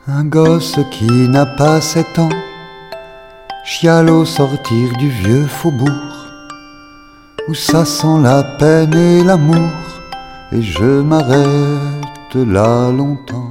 Un gosse qui n'a pas 7 ans chiale au sortir du vieux faubourg, où ça sent la peine et l'amour, et je m'arrête là longtemps.